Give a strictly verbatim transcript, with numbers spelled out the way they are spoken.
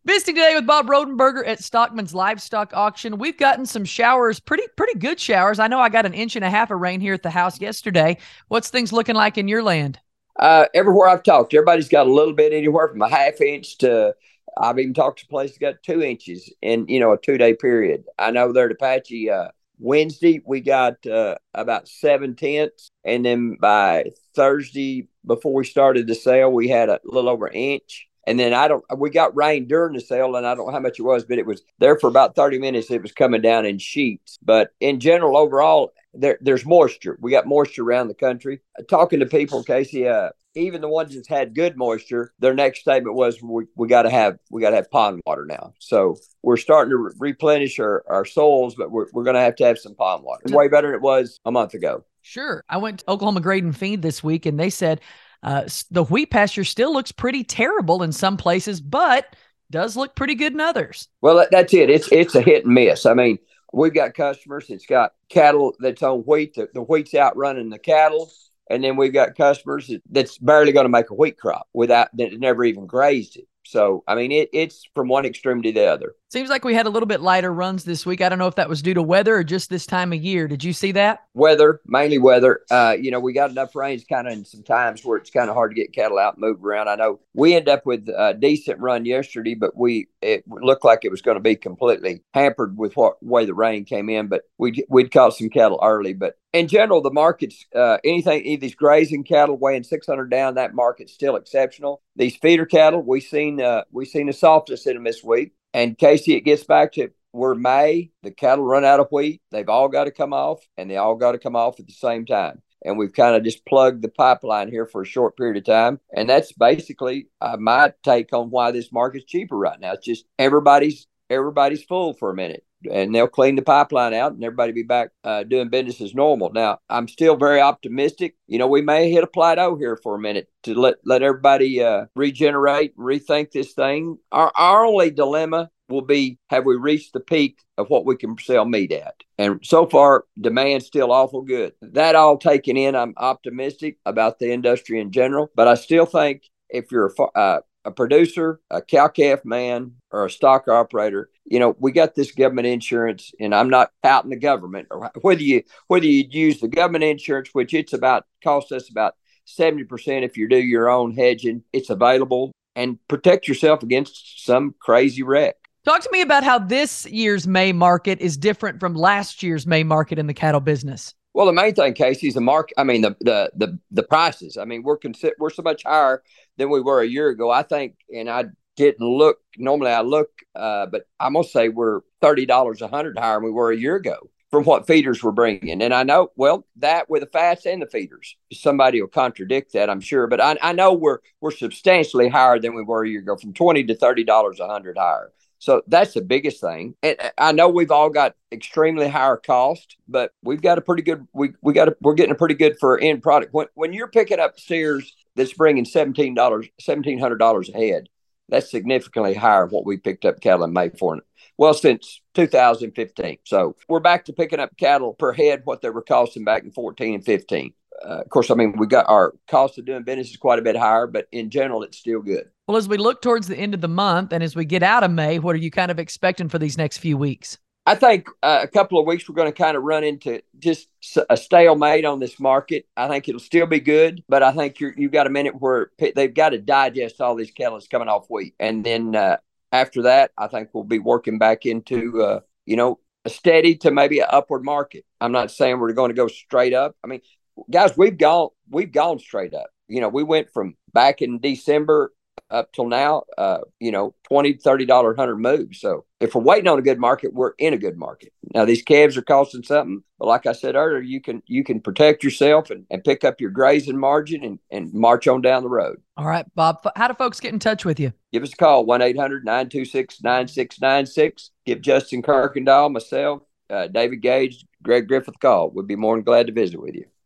Visiting today with Bob Rodenberger at Stockman's Livestock Auction. We've gotten some showers, pretty pretty good showers. I know I got an inch and a half of rain here at the house yesterday. What's things looking like in your land? Uh, everywhere I've talked, everybody's got a little bit, anywhere from a half inch to I've even talked to places that got two inches in you know a two day period. I know there at Apache uh, Wednesday we got uh, about seven tenths, and then by Thursday before we started the sale we had a little over an inch. And then I don't, we got rain during the sale, and I don't know how much it was, but it was there for about thirty minutes. It was coming down in sheets. But in general, overall, there, there's moisture. We got moisture around the country. Talking to people, Casey, uh, even the ones that's had good moisture, their next statement was, we, we got to have, we got to have pond water now. So we're starting to re- replenish our, our soils, but we're, we're going to have to have some pond water. It's way better than it was a month ago. Sure. I went to Oklahoma Grade and Feed this week, and they said, Uh, the wheat pasture still looks pretty terrible in some places, but does look pretty good in others. Well, that, that's it. It's it's a hit and miss. I mean, we've got customers that's got cattle that's on wheat. The, the wheat's outrunning the cattle. And then we've got customers that, that's barely going to make a wheat crop without that never even grazed it. So, I mean, it, it's from one extreme to the other. Seems like we had a little bit lighter runs this week. I don't know if that was due to weather or just this time of year. Did you see that? Weather, mainly weather. Uh, you know, we got enough rains kind of in some times where it's kind of hard to get cattle out and move around. I know we ended up with a decent run yesterday, but we it looked like it was going to be completely hampered with what way the rain came in. But we we'd caught some cattle early. But in general, the market's uh, anything, any of these grazing cattle weighing six hundred down, that market's still exceptional. These feeder cattle, we seen uh, we seen a softness in them this week. And Casey, it gets back to we're May, the cattle run out of wheat. They've all got to come off, and they all got to come off at the same time. And we've kind of just plugged the pipeline here for a short period of time. And that's basically uh, my take on why this market's cheaper right now. It's just everybody's everybody's full for a minute, and they'll clean the pipeline out and everybody be back uh, doing business as normal. Now, I'm still very optimistic. You know, we may hit a plateau here for a minute to let, let everybody uh, regenerate, rethink this thing. Our, our only dilemma will be, have we reached the peak of what we can sell meat at? And so far, demand's still awful good. That all taken in, I'm optimistic about the industry in general, but I still think if you're a, uh, a producer, a cow-calf man, or a stock operator, you know, we got this government insurance, and I'm not outing the government, or whether you whether you use the government insurance, which it's about costs us about seventy percent if you do your own hedging, it's available, and protect yourself against some crazy wreck. Talk to me about how this year's May market is different from last year's May market in the cattle business. Well, the main thing, Casey, is the market. I mean, the the the the prices. I mean, we're consi- we're so much higher than we were a year ago. I think, and I didn't look. Normally, I look, uh, but I'm gonna say we're thirty dollars a hundred higher than we were a year ago from what feeders were bringing. And I know, well, that with the fats and the feeders, somebody will contradict that, I'm sure. But I, I know we're we're substantially higher than we were a year ago, from twenty to thirty dollars a hundred higher. So that's the biggest thing. And I know we've all got extremely higher cost, but we've got a pretty good, we we got a, we're getting a pretty good for end product. When when you're picking up steers that's bringing seventeen dollars, seventeen hundred dollars a head, that's significantly higher than what we picked up cattle in May for. Well, since two thousand fifteen. So we're back to picking up cattle per head what they were costing back in fourteen and fifteen. Uh, of course, I mean, we got our cost of doing business is quite a bit higher, but in general, it's still good. Well, as we look towards the end of the month and as we get out of May, what are you kind of expecting for these next few weeks? I think uh, a couple of weeks we're going to kind of run into just a stalemate on this market. I think it'll still be good, but I think you're, you've got a minute where they've got to digest all these cattle that's coming off wheat. And then uh, after that, I think we'll be working back into, uh, you know, a steady to maybe an upward market. I'm not saying we're going to go straight up. I mean, guys, we've gone, we've gone straight up. You know, we went from back in December up till now, uh, you know, twenty, thirty dollars a hundred moves. So if we're waiting on a good market, we're in a good market. Now, these calves are costing something, but like I said earlier, you can you can protect yourself and, and pick up your grazing margin and, and march on down the road. All right, Bob, how do folks get in touch with you? Give us a call, one eight hundred, nine two six, nine six nine six. Give Justin Kirkendall, myself, uh, David Gage, Greg Griffith a call. We'd be more than glad to visit with you.